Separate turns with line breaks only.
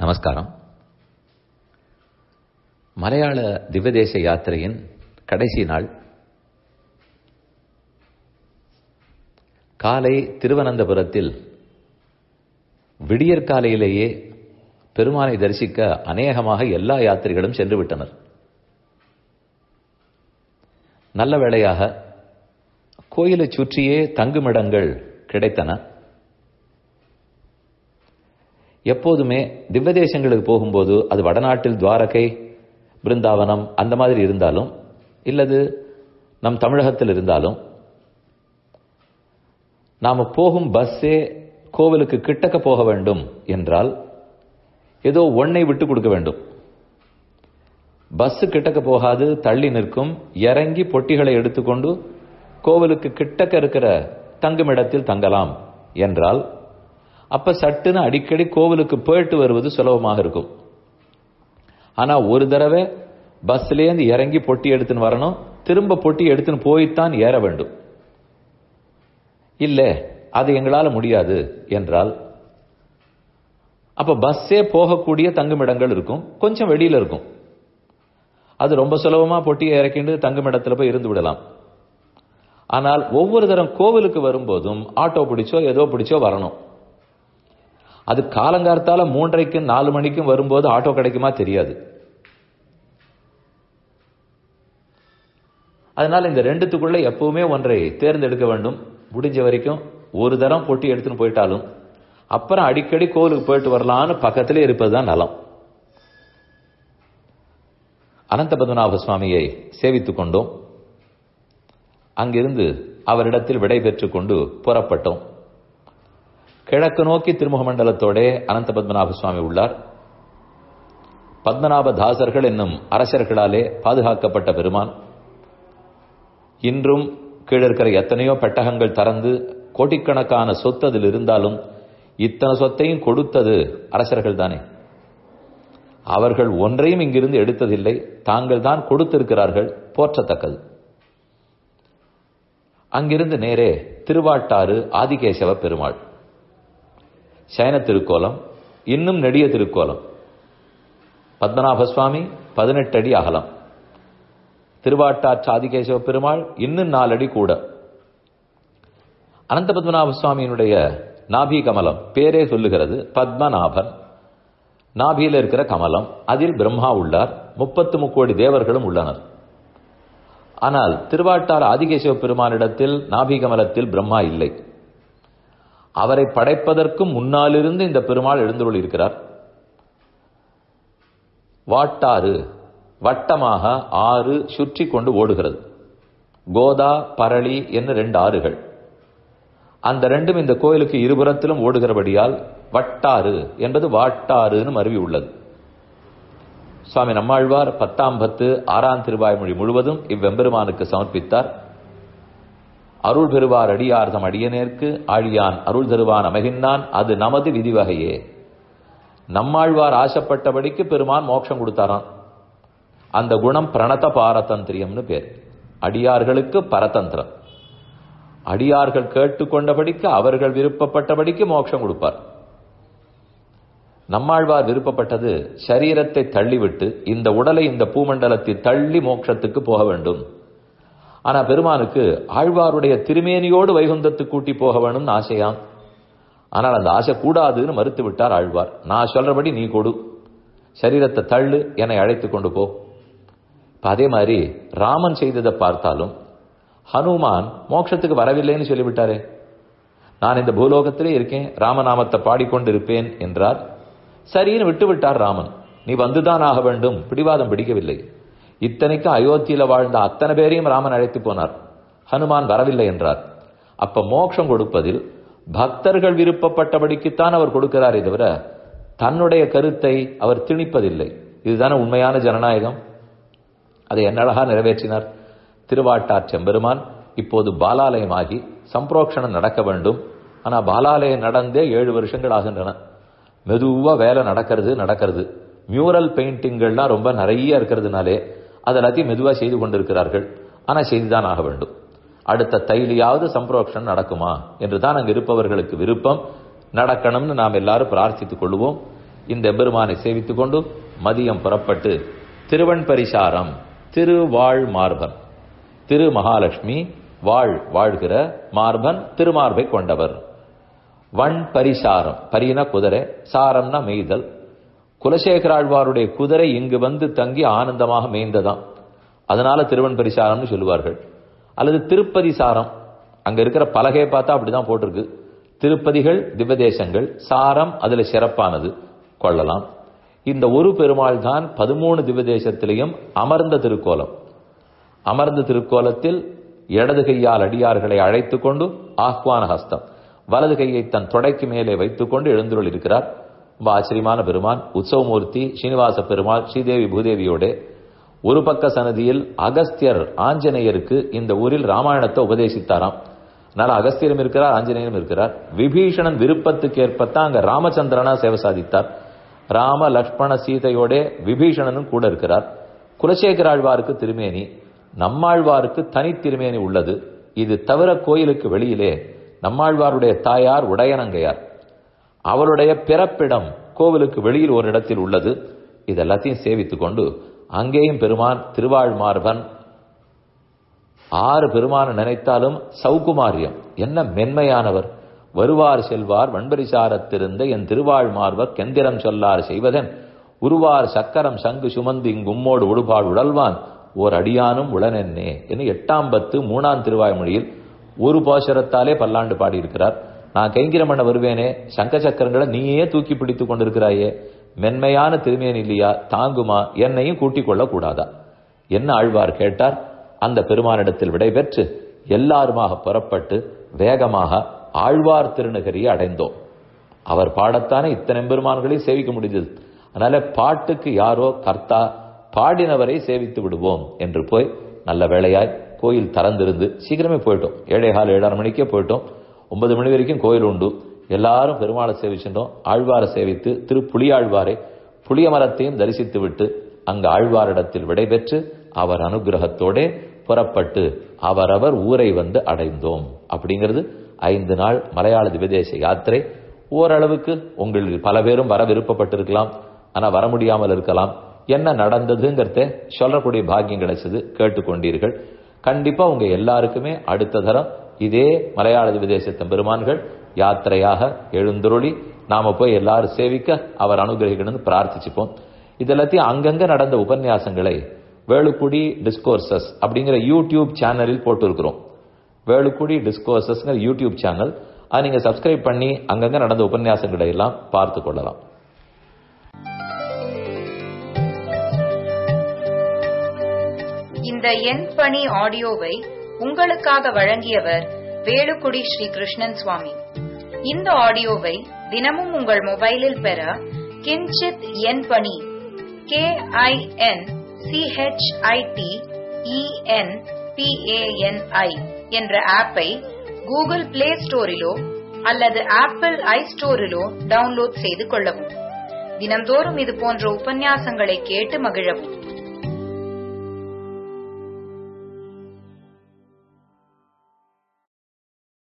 நமஸ்காரம். மலையாள திவ்யதேச யாத்திரையின் கடைசி நாள். காலை திருவனந்தபுரத்தில் விடியற்காலையிலேயே பெருமானை தரிசிக்க அநேகமாக எல்லா யாத்திரிகளும் சென்று விட்டனர். நல்ல வேளையாக கோயிலை சுற்றியே தங்குமிடங்கள் கிடைத்தன. எப்போதுமே திவ்யதேசங்களுக்கு போகும்போது அது வடநாட்டில் துவாரகை, பிருந்தாவனம் அந்த மாதிரி இருந்தாலும், இல்லது நம் தமிழகத்தில் இருந்தாலும், நாம போகும் பஸ்ஸே கோவிலுக்கு கிட்டக்க போக வேண்டும் என்றால் ஏதோ ஒன்னை விட்டு கொடுக்க வேண்டும். பஸ் கிட்டக்க போகாது, தள்ளி நிற்கும். இறங்கி பொட்டிகளை எடுத்துக்கொண்டு கோவிலுக்கு கிட்டக்க இருக்கிற தங்குமிடத்தில் தங்கலாம் என்றால் அப்ப சட்டுன்னு அடிக்கடி கோவிலுக்கு போயிட்டு வருவது சுலபமாக இருக்கும். ஆனா ஒரு தடவை பஸ்லேருந்து இறங்கி பொட்டி எடுத்துன்னு வரணும், திரும்ப பொட்டி எடுத்துன்னு போய்த்தான் ஏற வேண்டும். இல்ல அது எங்களால முடியாது என்றால் அப்ப பஸ்ஸே போகக்கூடிய தங்குமிடங்கள் இருக்கும், கொஞ்சம் வெளியில இருக்கும். அது ரொம்ப சுலபமா பொட்டியை இறக்கிண்டு தங்குமிடத்துல போய் இருந்து விடலாம். ஆனால் ஒவ்வொரு தரம் கோவிலுக்கு வரும்போதும் ஆட்டோ பிடிச்சோ ஏதோ பிடிச்சோ வரணும். அது காலங்காலத்தால 3:30க்கும் 4 மணிக்கும் வரும்போது ஆட்டோ கிடைக்குமா தெரியாது. அதனால இந்த ரெண்டுத்துக்குள்ள எப்பவுமே ஒன்றை தேர்ந்தெடுக்க வேண்டும். முடிஞ்ச வரைக்கும் ஒரு தரம் பொட்டி எடுத்துன்னு போயிட்டாலும் அப்புறம் அடிக்கடி கோவிலுக்கு போயிட்டு வரலான்னு பக்கத்திலே இருப்பதுதான் நலம். அனந்த பத்மநாப சுவாமியை சேவித்துக் கொண்டோம். அங்கிருந்து அவரிடத்தில் விடை பெற்றுக் கொண்டு புறப்பட்டோம். கிழக்கு நோக்கி திருமுக மண்டலத்தோட அனந்த பத்மநாப சுவாமி உள்ளார். பத்மநாப தாசர்கள் என்னும் அரசர்களாலே பாதுகாக்கப்பட்ட பெருமான். இன்றும் கீழிருக்கிற எத்தனையோ பெட்டகங்கள் திறந்து கோடிக்கணக்கான சொத்து அதில் இருந்தாலும் இத்தனை சொத்தையும் கொடுத்தது அரசர்கள் தானே. அவர்கள் ஒன்றையும் இங்கிருந்து எடுத்ததில்லை, தாங்கள் தான் கொடுத்திருக்கிறார்கள், போற்றத்தக்கது. அங்கிருந்து நேரே திருவாட்டாறு ஆதிகேசவ பெருமாள். சயன திருக்கோலம், இன்னும் நெடிய திருக்கோலம். பத்மநாப சுவாமி 18 அடி அகலம். திருவாட்டாற்று ஆதிகேசவ பெருமாள் இன்னும் 4 அடி கூட. அனந்த பத்மநாப சுவாமியினுடைய நாபி கமலம் பேரே சொல்லுகிறது பத்மநாபன். நாபியில் இருக்கிற கமலம், அதில் பிரம்மா உள்ளார், 33 கோடி தேவர்களும் உள்ளனர். ஆனால் திருவாட்டாறு ஆதிகேசவ பெருமானிடத்தில் நாபி கமலத்தில் பிரம்மா இல்லை. அவரை படைப்பதற்கு முன்னாலிருந்து இந்த பெருமாள் எழுந்துள்ள இருக்கிறார். வாட்டாறு வட்டமாக 6 சுற்றி கொண்டு ஓடுகிறது. கோதா, பரளி என்ன 2 ஆறுகள். அந்த ரெண்டும் இந்த கோயிலுக்கு இருபுறத்திலும் ஓடுகிறபடியால் வட்டாறு என்பது வாட்டாறுன்னு மருவி உள்ளது. சுவாமி நம்மாழ்வார் 10ஆம் பத்து 6ஆம் திருவாய்மொழி முழுவதும் இவ்வெம்பெருமானுக்கு சமர்ப்பித்தார். அருள் பெறுவார் அடியார்தம் அடியனேற்கு ஆழியான் அருள் தருவான் அமைகின்றான், அது நமது விதிவகையே. நம்மாழ்வார் ஆசைப்பட்டபடிக்கு பெருமான் மோட்சம் கொடுத்தாராம். அந்த குணம் பிரணத பாரதந்திரியம்னு பேர். அடியார்களுக்கு பரதந்திரம். அடியார்கள் கேட்டுக்கொண்டபடிக்கு அவர்கள் விருப்பப்பட்டபடிக்கு மோட்சம் கொடுப்பார். நம்மாழ்வார் விருப்பப்பட்டது சரீரத்தை தள்ளிவிட்டு இந்த உடலை இந்த பூமண்டலத்தை தள்ளி மோட்சத்துக்கு போக வேண்டும். ஆனா பெருமானுக்கு ஆழ்வாருடைய திருமேனியோடு வைகுந்தத்துக்கு கூட்டி போக வேணும்னு ஆசையாம். ஆனால் அந்த ஆசை கூடாதுன்னு மறுத்து விட்டார் ஆழ்வார். நான் சொல்றபடி நீ கொடு, சரீரத்தை தள்ளு, என்னை அழைத்து கொண்டு போ. அதே மாதிரி ராமன் செய்ததை பார்த்தாலும் ஹனுமான் மோட்சத்துக்கு வரவில்லைன்னு சொல்லிவிட்டாரே. நான் இந்த பூலோகத்திலே இருக்கேன், ராமநாமத்தை பாடிக்கொண்டு இருப்பேன் என்றார். சரின்னு விட்டு விட்டார் ராமன். நீ வந்துதான் ஆக வேண்டும், பிடிவாதம் பிடிக்கவில்லை. இத்தனைக்கும் அயோத்தியில வாழ்ந்த அத்தனை பேரையும் ராமன் அழைத்து போனார், ஹனுமான் வரவில்லை என்றார். அப்ப மோட்சம் கொடுப்பதில் பக்தர்கள் விருப்பப்பட்டபடிக்குத்தான் அவர் கொடுக்கிறாரே தவிர தன்னுடைய கருத்தை அவர் திணிப்பதில்லை. இதுதானே உண்மையான ஜனநாயகம். அதை என்ன அழகா நிறைவேற்றினார் திருவாட்டார் செம்பெருமான். இப்போது பாலாலயமாகி சம்பிரோக்ஷணம் நடக்க வேண்டும். ஆனா பாலாலயம் நடந்தே 7 வருஷங்கள் ஆகின்றன. மெதுவா வேலை நடக்கிறது. மியூரல் பெயிண்டிங்கள்லாம் ரொம்ப நிறைய இருக்கிறதுனாலே அதெல்லாத்தையும் மெதுவா செய்து கொண்டிருக்கிறார்கள். ஆனா செய்துதான் ஆக வேண்டும். அடுத்த தைலியாவது சம்பிரோக்ஷணம் நடக்குமா என்றுதான் அங்கு இருப்பவர்களுக்கு விருப்பம். நடக்கணும்னு நாம் எல்லாரும் பிரார்த்தித்துக் கொள்வோம். இந்த எம்பெருமானை சேவித்துக் கொண்டு மதியம் புறப்பட்டு திருவன்பரிசாரம், திருவாழ் மார்பன், திரு மகாலட்சுமி வாழ்கிற மார்பன், திருமார்பை கொண்டவர். வன் பரிசாரம், பரின குதிரை, சாரம்னா மேய்தல். குலசேகராழ்வாருடைய குதிரை இங்கு வந்து தங்கி ஆனந்தமாக மேய்ந்ததாம், அதனால திருவன் பரிசாரம்னு சொல்லுவார்கள். அல்லது திருப்பதி சாரம், அங்க இருக்கிற பலகையை பார்த்தா அப்படிதான் போட்டிருக்கு. திருப்பதிகள் திவ்யதேசங்கள், சாரம் அதுல சிறப்பானது கொள்ளலாம். இந்த ஒரு பெருமாள் தான் 13 திவ்யதேசத்திலையும் அமர்ந்த திருக்கோலம். அமர்ந்த திருக்கோலத்தில் இடது கையால் அடியார்களை அழைத்துக் கொண்டு ஆஹ்வான ஹஸ்தம், வலது கையை தன் தொடைக்கு மேலே வைத்துக் கொண்டு எழுந்துள்ள இருக்கிறார். ரொம்ப ஆச்சரியமான பெருமான். உற்சவமூர்த்தி ஸ்ரீனிவாச பெருமாள் ஸ்ரீதேவி பூதேவியோட ஒரு பக்க சன்னதியில் அகஸ்தியர் ஆஞ்சநேயருக்கு இந்த ஊரில் ராமாயணத்தை உபதேசித்தாராம். அதனால அகஸ்தியரும் இருக்கிறார், ஆஞ்சநேயரும் இருக்கிறார். விபீஷணன் விருப்பத்துக்கு ஏற்பத்தான் அங்க ராமச்சந்திரனா சேவை சாதித்தார். ராம லக்ஷ்மண சீதையோட விபீஷணனும் கூட இருக்கிறார். குலசேகராழ்வாருக்கு திருமேனி, நம்மாழ்வாருக்கு தனி திருமேனி உள்ளது. இது தவிர கோயிலுக்கு வெளியிலே நம்மாழ்வாருடைய தாயார் உடையனங்கையார், அவருடைய பிறப்பிடம் கோவிலுக்கு வெளியில் ஒரு இடத்தில் உள்ளது. இதெல்லாத்தையும் சேவித்துக் கொண்டு அங்கேயும் பெருமான் திருவாழ்மார்பன். 6 பெருமான நினைத்தாலும் சௌகுமாரியம், என்ன மென்மையானவர். வருவார் செல்வார் வன்பரிசாரத்திருந்த என் திருவாழ்மார்வர் கெந்திரம் சொல்லார் செய்வதன் உருவார் சக்கரம் சங்கு சுமந்து இங்கும்மோடு உடுபாடு உடல்வான் ஓர் அடியானும் உளனென்னே என்று 8ஆம் பத்து 3ஆம் திருவாய்மொழியில் ஒரு பாசுரத்தாலே பல்லாண்டு பாடியிருக்கிறார். நான் கைங்கிரம் பண்ண வருவேனே, சங்க சக்கரங்களை நீயே தூக்கி பிடித்துக் கொண்டிருக்கிறாயே, மென்மையான திருமேனி இல்லையா, தாங்குமா, என்னையும் கூட்டிக் கொள்ள கூடாதா? என்ன ஆழ்வார் கேட்டார். அந்த பெருமானிடத்தில் விடைபெற்று எல்லாருமாக புறப்பட்டு வேகமாக ஆழ்வார் திருநகரியை அடைந்தோம். அவர் பாடத்தானே இத்தனை பெருமான்களையும் சேவிக்க முடிந்தது. அதனால பாட்டுக்கு யாரோ கர்த்தா, பாடினவரை சேவித்து விடுவோம் என்று போய் நல்ல வேளையாய் கோயில் திறந்திருந்து சீக்கிரமே போயிட்டோம். 7:15 மணிக்கே போயிட்டோம். 9 மணி வரைக்கும் கோயில் உண்டு. எல்லாரும் பெருமாளை சேவிச்சிட்டோம். ஆழ்வாரை சேவித்து புலியாழ்வாரை புளிய மரத்தையும் தரிசித்து விட்டு அங்கு ஆழ்வாரிடத்தில் விடைபெற்று அவர் அனுகிரகத்தோட புறப்பட்டு அவரவர் ஊரை வந்து அடைந்தோம். அப்படிங்கிறது 5 நாள் மலையாள திவ்யதேச யாத்திரை. ஓரளவுக்கு உங்களுக்கு பல பேரும் வர விருப்பப்பட்டிருக்கலாம், ஆனா வர முடியாமல் இருக்கலாம். என்ன நடந்ததுங்கிறத சொல்லக்கூடிய பாக்கியம் கிடைச்சது, கேட்டுக்கொண்டீர்கள். கண்டிப்பா உங்க எல்லாருக்குமே அடுத்த தரம் இதே மலையாள திவ்யதேசத்தின் பெருமான்கள் யாத்திரையாக எழுந்துருளி நாம போய் எல்லாரும் சேவிக்க அவர் அனுகிரகிக்கணும்னு பிரார்த்திச்சுப்போம். இதெல்லாத்தையும் அங்கங்க நடந்த உபன்யாசங்களை வேலுக்குடி டிஸ்கோர்சஸ் அப்படிங்கிற யூடியூப் சேனலில் போட்டு இருக்கிறோம். வேலுக்குடி டிஸ்கோர்சஸ் யூடியூப் சேனல், அதை நீங்க சப்ஸ்கிரைப் பண்ணி அங்கங்க நடந்த உபன்யாசங்களை எல்லாம் பார்த்து கொள்ளலாம்.
இந்த என் பணி ஆடியோவை உங்களுக்காக வழங்கியவர் வேலுக்குடி ஸ்ரீ கிருஷ்ணன் சுவாமி. இந்த ஆடியோவை தினமும் உங்கள் மொபைலில் பெற கிஞ்சித் என் பணி KINCHITENPANI என்ற ஆப்பை கூகுள் பிளே ஸ்டோரிலோ அல்லது ஆப்பிள் ஐ ஸ்டோரிலோ டவுன்லோட் செய்து கொள்ளவும். தினம்தோறும் இது போன்ற உபன்யாசங்களை கேட்டு மகிழவும்.